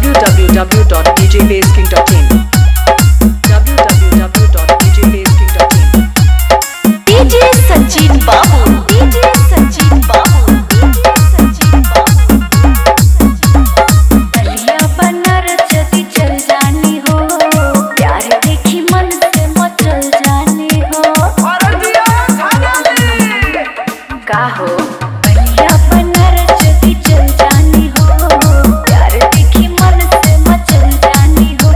www.djbaseking.in www.djbaseking.in DJ Sachin Babu, DJ Sachin Babu, DJ Sachin Babu, बलिया बनारस यदि चल जानी हो, प्यार देखी मन से मचल जानी हो। का हो बलिया बनारस यदि चल जानी हो, प्यार देखी मन से मचल जानी हो।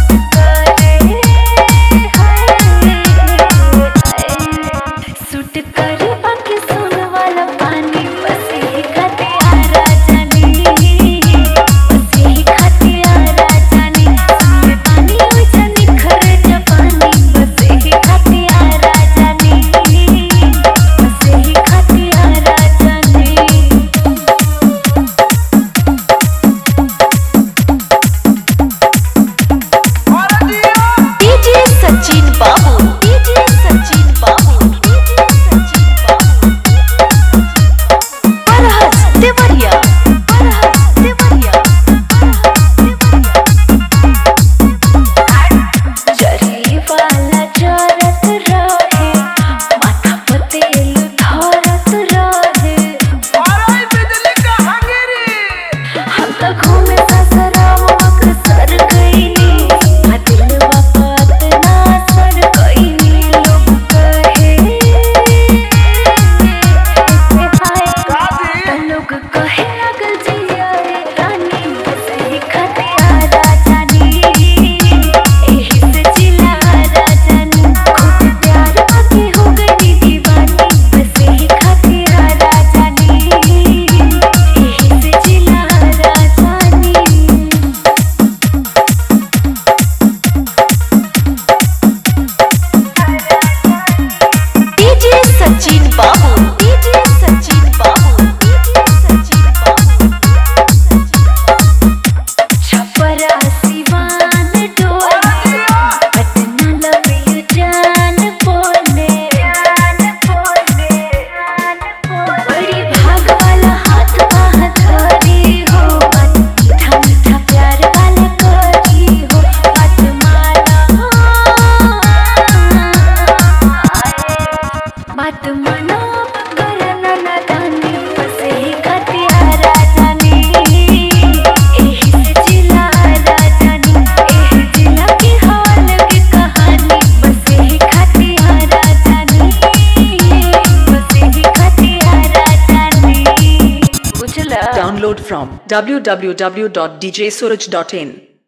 सुट करे बाकी सुन वाला पानी बस ही खाते आ राजानी, बस ही खाते आ राजानी। सुन पानी हो जानी खर जवानी, बस ही खाते आ राजानी, बस ही खाते आ Rajani. DJ Sachin Babu, DJ Sachin Babu, DJ Sachin Babu, Parhas Devariya, Parhas Devariya, जरी वाला जरत रहे, माथा पर तेल धरत रहे। हम तो घूमे ससुराल अक्सर गईनी, आ दिलवा बात ना सर गईनी। लोग कहे हाय, लोग कहे अगल जिया रे रानी, बस ही खाते आ राजानी, एही से जिला राजानी। खुद प्यार बाकी हो गई दीवानी, बस ही खाते आ राजानी, एही से जिला Rajani. DJ Sachin Babu, DJ Sachin Babu, DJ Sachin Babu, Chhapra Siwan डोले, पटना लव यू जान बोले। बड़ी भाग वाला हाथ बाह धरी हो, मीठा मीठा प्यार वाला करी हो। बात माना बात मानो करना नादानी, बस ही खाते आ राजानी, एही से जिला राजानी। एही जिला की हाल की कहानी, बस ही खाते आ राजानी, बस ही खाते आ राजानी। बुझला Download from www.djsuraj.in